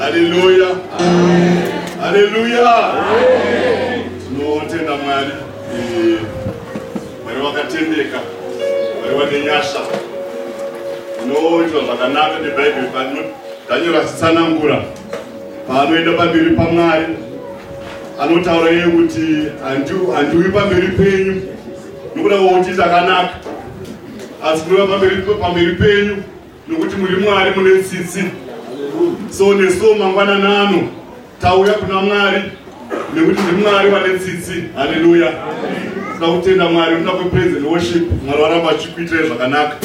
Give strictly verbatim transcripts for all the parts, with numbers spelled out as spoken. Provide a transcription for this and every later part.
Haleluya. Haleluya. Tinotenda Mwari. Mwari wakatendeka. Mwari wane nyasha. Unoitwa zvakanaka neBhaibheri pano Daniel asitsanangura. Paanoenda pamberi paMwari anotaura iye kuti handiuyi pamberi penyu nokuda kwokuti zvakanaka, asi ndinouya pamberi pamberi penyu nokuti muri Mwari mune tsitsi. So nesuwo mangwanani ano tauya kuna Mwari nekuti ndiri Mwari wane tsitsi. Haleluya. Tinoda kutenda Mwari nokuda kwepraise and worship. Mwari waramba achikuitirai zvakanaka.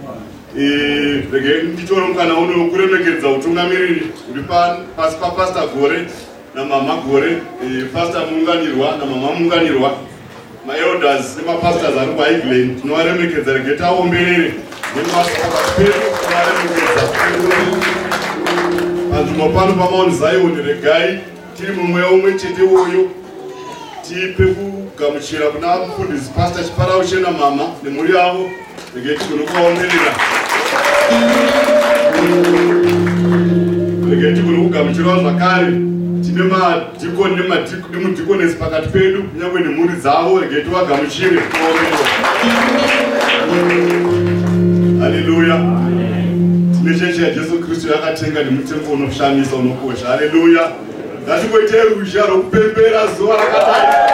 Rege nditora mukana uno kuremekedza utungamiriri uri pasi paPastor Gore naMama Gore, Pastor Munganirwa naMama Munganirwa, maelders nemapastors ari kuHighland. Tinovaremekedza, rege taomberere nemabasa pedu tinovaremekedza. Panzvimbo pano paMount Zion regai tiri mumweya umwe chete uyo tipe kugamuchira kuna mufundisi Pastor Chiparaushe naMama nemhuri yavo. Rege tinokuvaomberera. Rege tinokugamuchirawo zvakare. Tine madhikoni nemudhikonesi pakati pedu kunyangwe nemhuri dzavo. Rege tivagamuchire. Haleluya. Tine chechi yaJesu Kristu yakatenga nemutengo unoshamisa unokosha. Haleluya. Ngatingoitei ruzha rwokupembera zuva rakadai.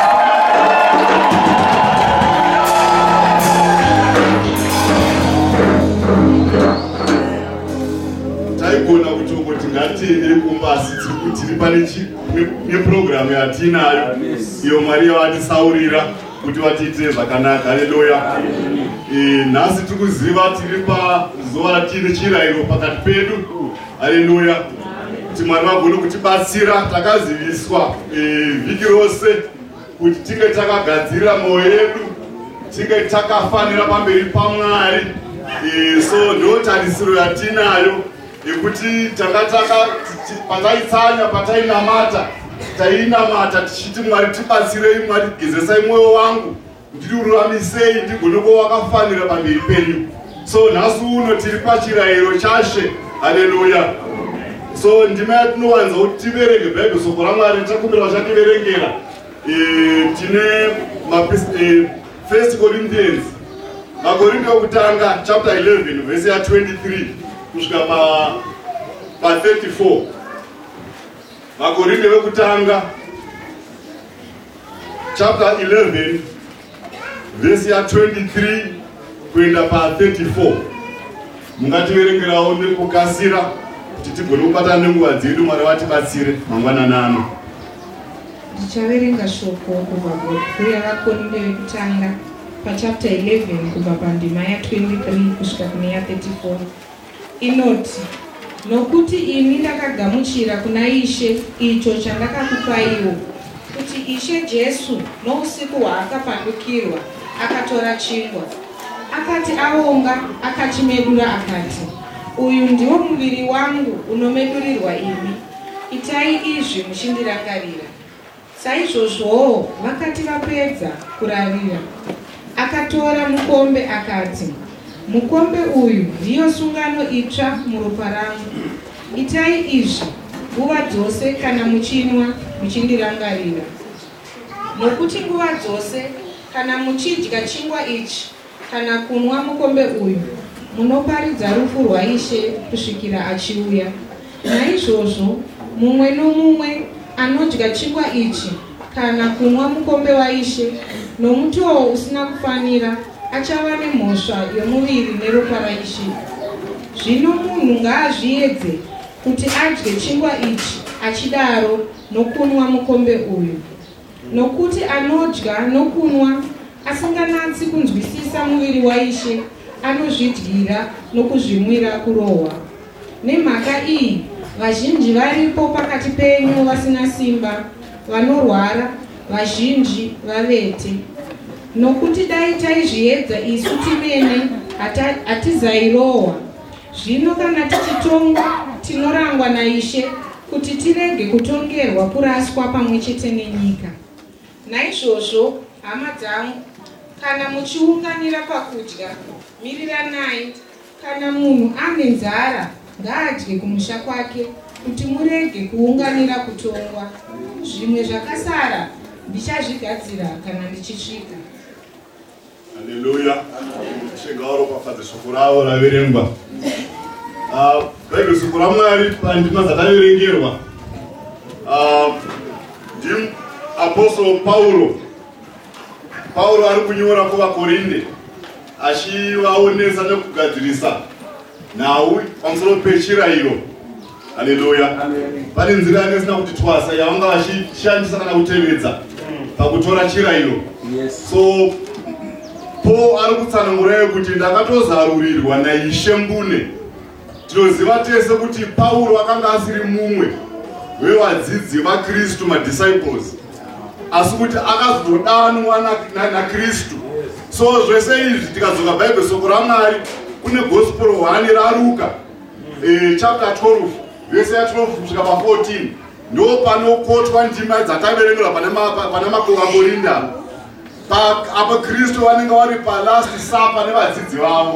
Taigona kuti ngatiende kumbasi tiri pane neprogramu yatinayo iyo Mwari yavatisaurira kuti vatiitire zvakanaka. Haleluya. Nhasi tiri kuziva tiri pazuva ratine chirayiro pakati pedu. Haleluya. Kuti Mwari vagone kutibatsira. Takaziviswa vhiki rose kuti tinge takagadzirira mwoyo yedu, tinge takafanira pamberi paMwari. So ndo tarisiro yatinayo yekuti takataka pataitsanya patainamata tainamata tichiti Mwari tibatsirei, Mwari gezesai mwoyo wangu ndiruramisei ndigone kuva wakafanira pamberi penyu. So nhasi uno tiri pachirayiro chashe. Haleluya. So ndima yatinowanza kuti tiverenge Bhaibheri, soko raMwari takumbira vachativerengera. Tine First Corinthians, makorinto okutanga chapter eleven verse ya twenty-three kusvika pa pa thirty-four. Makorinto okutanga chapter eleven verse ya twenty-three kuenda pa thirty-four. Mungativerengerawo nekukasira kuti tigone kubatana nenguva dzedu. Mwari vatibatsire mangwanani ano. Ndichaverenga shoko kubva kuvaKorinto yekutanga pachapter eleven kubva pandima ya twenty-three kusvika kune ya thirty-four. Inoti, nokuti ini ndakagamuchira kuna Ishe icho chandakakupaiwo, kuti Ishe Jesu nousiku hwaakapandukirwa akatora chingwa, akati aonga akachimedura akati, uyu ndiwo muviri wangu unomedurirwa imi, itai izvi muchindirangarira. Saizvozvowo vakati vapedza kurarira, akatora mukombe akati, mukombe uyu ndiyo sungano itsva muropa rangu, itai izvi nguva dzose kana muchinwa muchindirangarira. Nokuti nguva dzose kana muchidya chingwa ichi kana kunwa mukombe uyu munoparidza rufu rwaIshe kusvikira achiuya. Naizvozvo mumwe nomumwe anodya chingwa ichi kana kunwa mukombe waIshe nomutoo usina kufanira achava nemhosva yomuviri neropa raIshe. Zvino munhu ngaazviedze kuti adye chingwa ichi achidaro nokunwa mukombe uyu. Nokuti anodya nokunwa asinganatsi kunzwisisa muviri waIshe anozvidyira nokuzvimwira kurohwa. Nemhaka iyi vazhinji varipo pakati penyu vasina simba, vanorwara, vazhinji vavete. Nokuti dai taizviedza isu timene hatizairohwa. Zvino kana tichitongwa tinorangwa naIshe kuti tirege kutongerwa kuraswa pamwe chete nenyika. Naizvozvo hama dzangu, kana muchiunganira pakudya, miriranai. Kana munhu ane nzara ngaadye kumusha kwake, kuti murege kuunganira kutongwa. Zvimwe zvakasara ndichazvigadzira kana ndichisvika. Haleluya. Shigaro pafadze shoko ravo raverengwa. Ah, Bhaibheri shoko raMwari pandima dzakaverengerwa. Ah, ndim Apostle Paulo. Paulo ari kunyora kuvaKorinde achivaonesa nekugadzirisa nhau pamusoro pechirayiro. Haleluya. Pane nzira yanesina kuti twasa yavanga vachishandisa kana kutevedza pakutora chirayiro. So Paul ari kutsanangura kuti ndakatozarurirwa naIshe mbune. Tinoziva tese kuti Paulo akanga asiri mumwe wevadzidzi vaKristu, madisciples, asi kuti akazodanwa naKristu. So zvese izvi tikadzoka Bhaibheri shoko raMwari kune Gospel one raRuka chapter twelve verse ya twelve kusvika pa fourteen ndo panokotwa ndima dzakaverengerwa pane makovaKorinda. Apa Kristu vanenge vari pa last supper nevadzidzi vavo.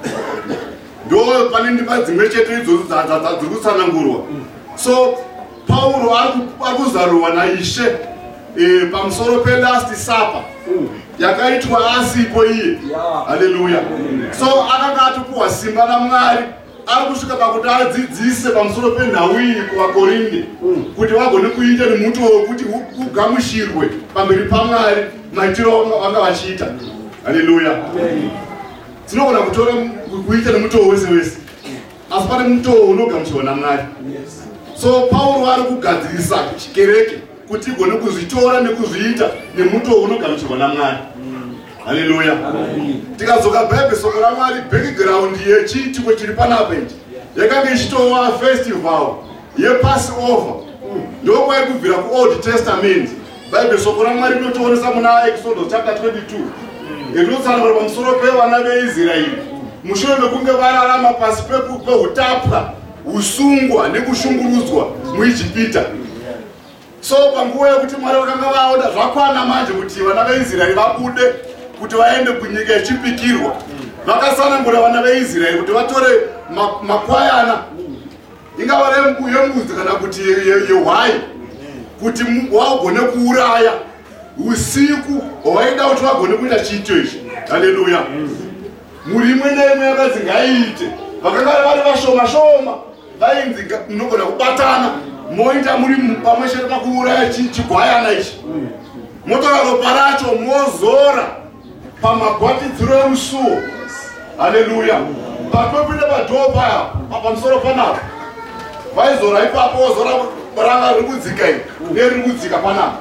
Ndo pane ndima dzimwe chete idzodzo dziri kutsanangurwa. So Paulo ari kuzarurwa naIshe pamusoro pe last supper yakaitwa asipo iye. Haleluya. So akanga atopiwa simba naMwari ari kusvika pakuti adzidzise pamusoro penhau iyi kuvaKorinde kuti vagone kuita nemuto wekuti ugamushirwe pamberi paMwari maitiro vanga vachiita. Haleluya. Tinogona kutora kuita nemuto wese wese, asi pane muto unogamushirwa naMwari. So Paulo ari kugadzirisa chikereke kuti igone kuzvitora nekuzviita nemuto unogamushirwa naMwari. Haleluya. Tikadzoka Bhaibheri shoko raMwari, background yechiitiko chiri panapa ichi yakanga ichitova festival yePassover. Ndokwaikubvira kuOld Testament. Bhaibheri shoko raMwari rinotionesa muna Exodus chapter twenty-two. Rinotsanangura pamusoro pevana veIsraeri mushure mekunge vararama pasi peutapwa, usungwa nekushungurudzwa muIjipita. So panguva yekuti Mwari vakanga vaoda zvakwana manje kuti vana veIsraeri vabude kuti vaende kunyika yechipikirwa, vakasanangura vana veIsraeri kuti vatore makwayana, ingava yembudzi kana kuti yehwai, kuti vagone kuuraya usiku hwaida kuti vagone kuita chiito ichi. Haleluya. Muri imwe neimwe yakadzi ngaiite. Vakanga vari vashoma shoma vainzi munogona kubatana moita muri pamwe chete pakuuraya chigwayana ichi. Motora ropa racho mozora pamagwatidziro emusuo. Haleluya. Patopinda padhoo pamusoro panapa vaizora ipapo wozora ranga riri kudzika iri neriri kudzika panapa.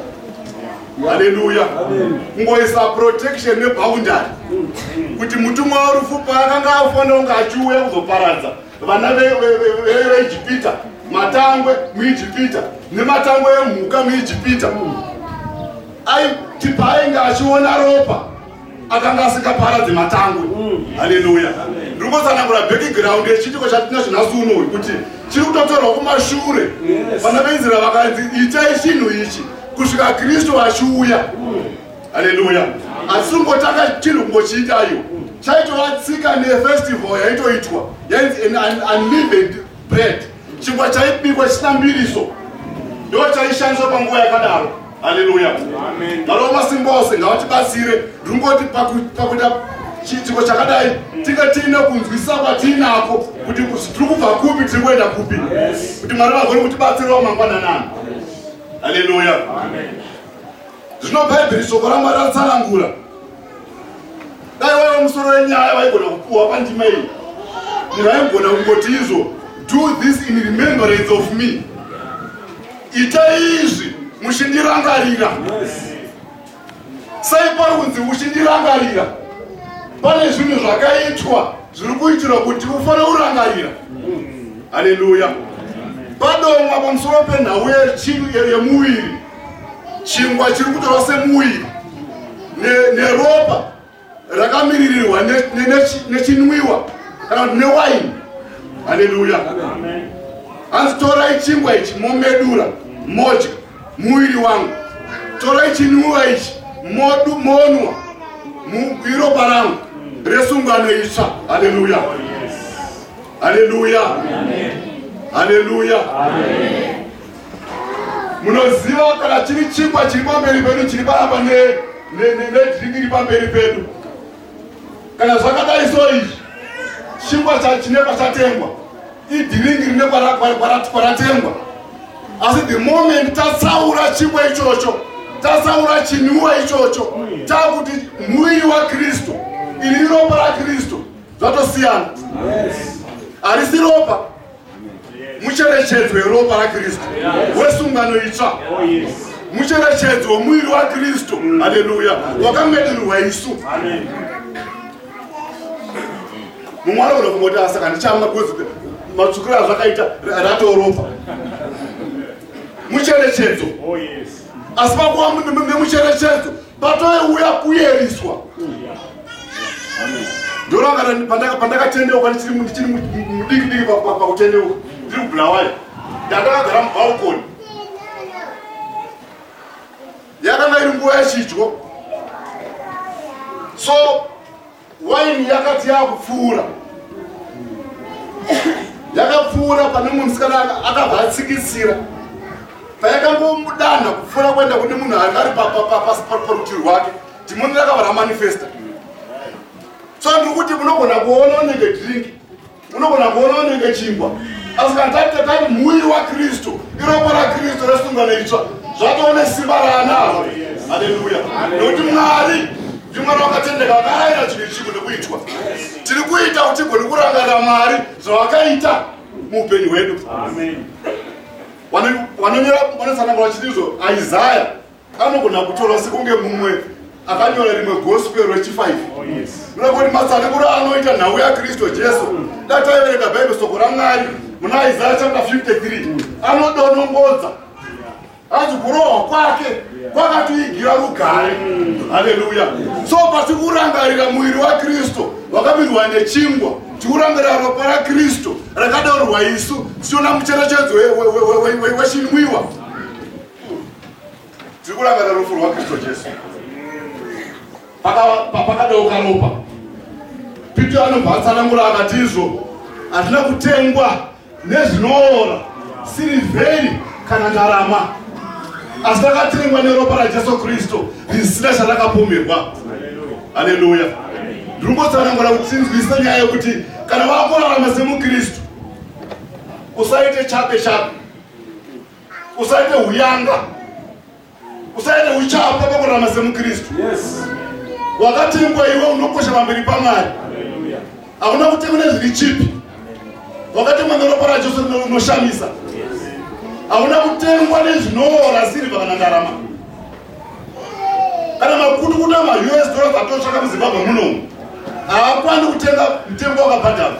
Haleluya. Ngoisa protection neboundary kuti mutumwa warufu paakanga afanira kunge achiuya kuzoparadza vana veIjipita, matangwe muIjipita nematangwe emhuka muIjipita, aiti paainge achiona ropa akanga asikaparadze matangwe. Haleluya. Ndiri kutsanangura background yechiitiko chatina zvinasi unoyu kuti chiri kutotorwa kumashure. Vana veIsraeri vakanzi itai chinhu ichi kusvika Kristu achiuya. Haleluya. Asi kungotanga chinhu kungochiitayo chaitova tsika nefestival yaitoitwa yainzi unleavened bread, chingwa chaibikwa chisina mbiriso, ndo chaishandiswa panguva yakadaro. Haleluya. Maroma masimba ose ngavatibatsire rungoti pakuita chiitiko chakadai tinge tiine kunzwisa kwatiinako kuti tiri kubva kupi tiri kuenda kupi, kuti Mwari vagone kutibatsirawo mangwananani. Haleluya. Zvino Bhaibheri shoko raMwari ratsanangura. Dai waiva musoro wenyaya vaigona kupuwa pandima iyi, vaigona kungoti izvo, do this in remembrance of me. Itai izvi muchindirangarira. Sai pari kunzi muchindirangarira, pane zvinhu zvakaitwa zviri kuitirwa kuti ufanire kurangarira. Haleluya. Padomwa pamusoro penhau yemuviri, chingwa chiri kutorwa semuviri neropa rakamiririrwa nechinwiwa kana kuti newaini. Haleluya. Hanzi torai chingwa ichi momedura modya muviri wangu, torai chinwiwa ichi monwa iropa rangu resungano itsva. Haleluya. Haleluya. Haleluya. Munoziva kana chiri chingwa chiri pamberi pedu chiri panapa nedhiringi iri pamberi pedu. Kana zvakadai so izvi chingwa chinenge chatengwa idhiringi rine kwaratengwa. Asi the moment tatsaura chingwa ichocho, tatsaura chinwiwa ichocho, takuti muviri waKristu, iri ropa raKristu, zvatosiyana. Harisi ropa, mucherechedzo weropa raKristu, wesungano itsva, mucherechedzo wemuviri waKristu. Haleluya. Wakamedurwa isu. Mumwe anogona kungoti asaka ndichamwa kuzi matsukiro azvakaita ratoropa. Mucherechedzo. Asi pakuva nemucherechedzo patouya kuyeriswa. Ndoranga pandakatendeuka ndichiri mudiki diki pakutendeuka ndiri kuBulawayo, ndakagara mubalkoni. Yakanga iri nguva yechidyo, so waini yakati yakupfuura, yakapfuura pane munhu musikana akabva atsikitsira. Payakangomudana kupfuura kuenda kune munhu ari parutivi rwake, dhimoni rakabva ramanifesta. So ndiri kuti munogona kuona unenge dhiringi, munogona kuona unenge chingwa, asi kana tati muviri waKristu, iropa raKristu resungano itsva, zvatone simba raanaro. Haleluya. Nokuti Mwari ndiMwari wakatendeka, akarayira chinhu ichi nekuitwa. Tiri kuita kuti tigone kurangarira Mwari zvawakaita muupenyu hwedu. Vanonyora vanotsanangura chizvo Isaya anogona kutora sekunge mumwe akanyora rimwe gospel rechifive. Nekuti matsananguro anoita nhau yaKristu Jesu. Dataiverenga Bhaibheri soko raMwari muna Isaya chapter fifty-three, anodonongodza ati kurohwa kwake kwakatiigira rugare. Haleluya. So pasi kurangarira muviri waKristu wakamirwa nechingwa, tikurangarira ropa raKristu rakadaurwa isu, tichiona mucherechedzo wechinwiwa. Tiri kurangarira rufu rwaKristu Jesu. Pakadauka ropa, Pita anobva atsanangura akati izvo hatina kutengwa nezvinoora, sirivheri kana ndarama, asi takatengwa neropa raJesu Kristu risina charakapomerwa. Haleluya. Ndiri kutsanangura kuti tinzwise nyaya yekuti kana vakurarama semuKristu, usaite chape chape, usaite uyanga, usaite uchapa pakurarama semuKristu. Wakatengwa iwe unokosha pamberi paMwari. Hakuna kutengwa nezviri chipi. Wakatengwa neropa raJesu rinoshamisa. Hakuna kutengwa nezvinoora sirivha kana ndarama. Kana makutu kuna ma U S dollars atotsvaka muZimbabwe munomu, haakwani kutenga mutengo wakabhadharwa.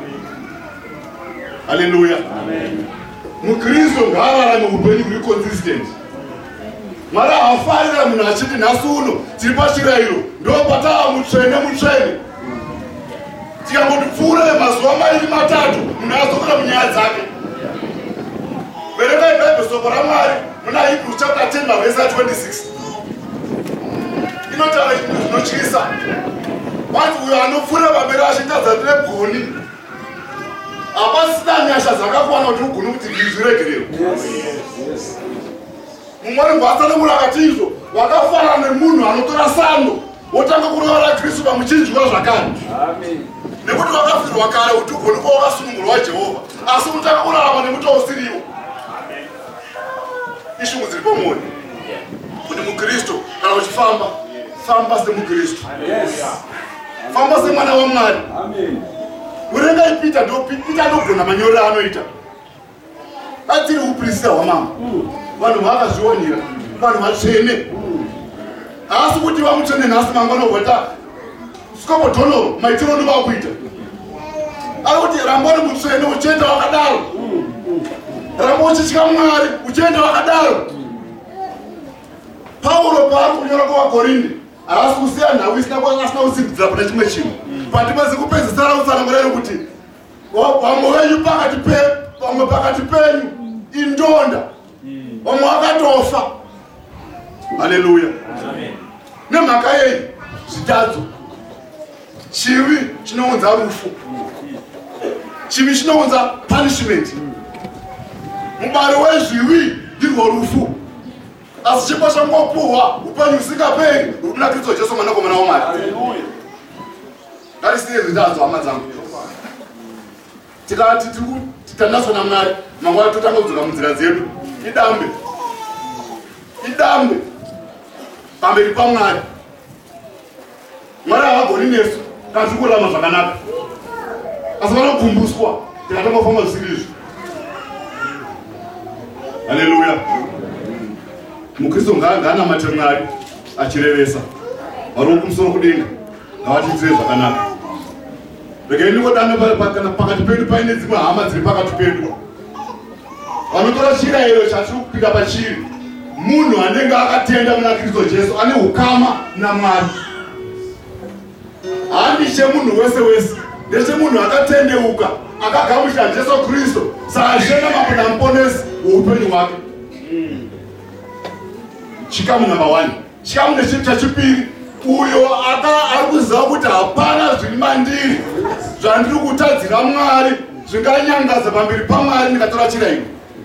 Haleluya. muKristu ngaararame upenyu huri consistent. Mwari haafarira munhu achiti nhasi uno tiri pachirayiro ndopatava mutsvene mutsvene, tikangotipfuura mazuva mairi matatu munhu azokura munyaya dzake. Verengai Bhaibheri soko raMwari muna Hebrews chapter ten verse twenty-six. Inotaura chinhu zvinotyisa. Wati uyo anopfuura pamberi achitadza nebgoni, hapasina nyasha dzakakwana kuti ugone kuti ndizviregererwe. Mumwe ngwatsanangura akati izvo wakafanana nemunhu anotora sando wotanga kurova Kristu pamuchinjwa zvakare. Nekuti wakafirwa kare kuti ugone kuva wakasunungurwa waJehovha, asi unotanga kurarama nemutoo usiriwo. Ishungu dziri pomwoyo kuti muKristu kana uchifamba, famba semuKristu, famba semwana waMwari. Urengai Pita, Pita anogona manyorero anoita. Atiri uprista hwamama, vanhu vakazvionera, vanhu vatsvene. Haasi kuti vamutsvene nhasi mangwana ogota sikobodhonoro maitiro ndovakuita. Ari kuti ramba uri mutsvene uchienda wakadaro, ramba uchitya Mwari uchienda wakadaro. Pauro paari kunyora kuvaKorinde haasi kusiya nhau isina kusimudzira pana chimwe chinhu. Pandimasi kupedzisira utsananguriro kuti vamwe venyu pakati pe vamwe pakati penyu indonda, vamwe vakatofa. Haleluya. Nemhaka yei zvitadzo, chivi chinounza rufu, chivi chinounza punishment, mubari wezviwi ndirwo rufu. Asi chipo changopuhwa upenyu husingaperi huri muna Kristu Jesu mwanakomana waMwari. Ngarisiye zvitadzo hama dzangu. Tikati titandaswa naMwari, mangwana totanga kudzoka munzira dzedu. Idambe. Idambe. Pamberi paMwari. Mwari havagoni nesu kana tiri kurarama zvakanaka. Asi vanokumbuswa tikatanga kufamba zvisiri izvi. Haleluya. Mukristu ngaanamate Mwari achirevesa. Vari kumusoro kudenga ngavatiitire zvakanaka. Regai ndingodana pakati pedu paine dzimwe hama dziri pakati pedu vanotora chirayiro chatiri kupinda pachiri. Munhu anenge akatenda muna Kristu Jesu ane ukama naMwari. Handi chemunhu wese wese, ndechemunhu akatendeuka akagamuchira Jesu Kristu saashena mapona muponesi woupenyu hwake. Chikamu namba one. Chikamu nechinhu chachipiri, uyo ari kuziva kuti hapana zviri mandiri zvandiri kutadzira Mwari zvinganyangaza pamberi paMwari ndikatora chirayiro.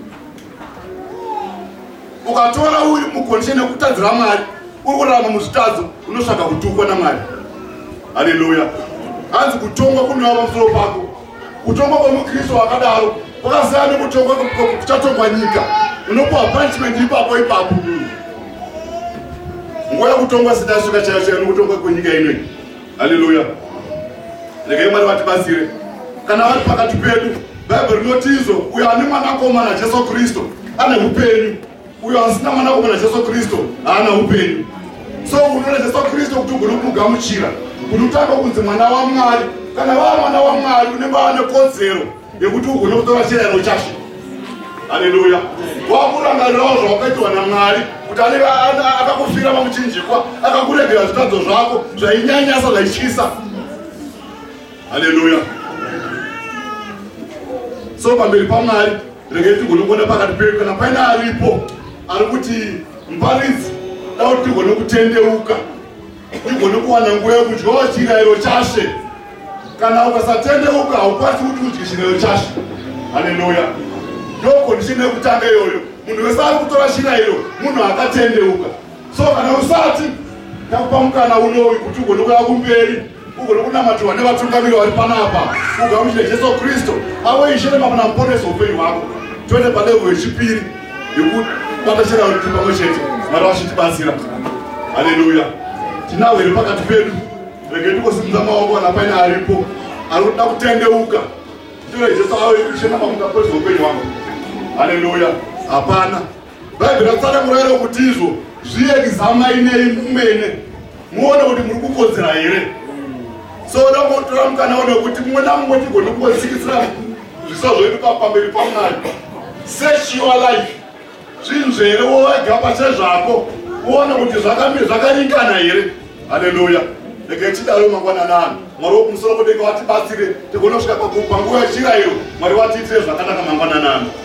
Ukatora uri mukondisheni yekutadzira Mwari, uri kurarama muzvitadzo, unosvaka kutukwa naMwari. Haleluya. Hanzi kutongwa kunova pamusoro pako. Kutongwa kwemukristu wakadaro kwakasiyana nekutongwa kuchatongwa nyika. Unopuwa punishment ipapo ipapo. Nguva yekutongwa sitasvika chaiyo chaiyo nekutongwa kwenyika inoyi. Haleluya. Regai Mwari vatibatsire. Kana vari pakati pedu, Bhaibheri rinotizvo uyo ane mwanakomana Jesu Kristu ane upenyu. Uyo asina mwanakomana Jesu Kristu haana upenyu. So unoda Jesu Kristu kuti ugone kumugamuchira, kuti utange kunzi mwana waMwari. Kana vari mwana waMwari unenge ane kodzero yekuti ugone kutora chirayiro chacho. Haleluya. Wakurangarirawo zvawakaitwa naMwari kuti anenge akakufira pamuchinjikwa, akakuregera zvitadzo zvako zvainyanyasa zvaityisa. Haleluya. So pamberi paMwari regai tigone kuona pakati pedu kana paine aripo ari kuti muparidzi da kuti tigone kutendeuka, tigone kuwana nguva yekudyawo chirayiro chashe. Kana ukasatendeuka haukwanisi kuti udye chirayiro chashe. Haleluya. Ndo kondisheni yekutanga iyoyo. Munhu wese ari kutora chirayiro munhu akatendeuka. So kana usati takupa mukana unoyu kuti ugone kuya kumberi, ugone kunamatirwa nevatungamiri vari panapa, ugamuchire Jesu Kristu ave ishe nemapana muponesi weupenyu hwako. Toende palevho yechipiri yekubata chirayiro tiri pamwe chete. Mwari vachitibatsira. Haleluya. Tinawo here pakati pedu. Regai tikosimudza maoko kana paine aripo ari kuda kutendeuka. Tore Jesu ave ishe nemamuponesi weupenyu hwako. Haleluya. Hapana. Bhaibheri ratsara murayiro kuti izvo zviexamai nei mumene muone kuti muri kukodzera here. So ndamotora mukana uno kuti mumwe namumwe tigone kungotsikitsira zviso zvedu pamberi paMwari. Search your life. Zvinhu zvere wega pachezvako uone kuti zvakaringana here. Haleluya. Regai tidaro mangwanani ano. Mwari wokumusoro kudenga vatibatsire tigone kusvika panguva yechirayiro. Mwari vatiitire zvakanaka mangwanani ano.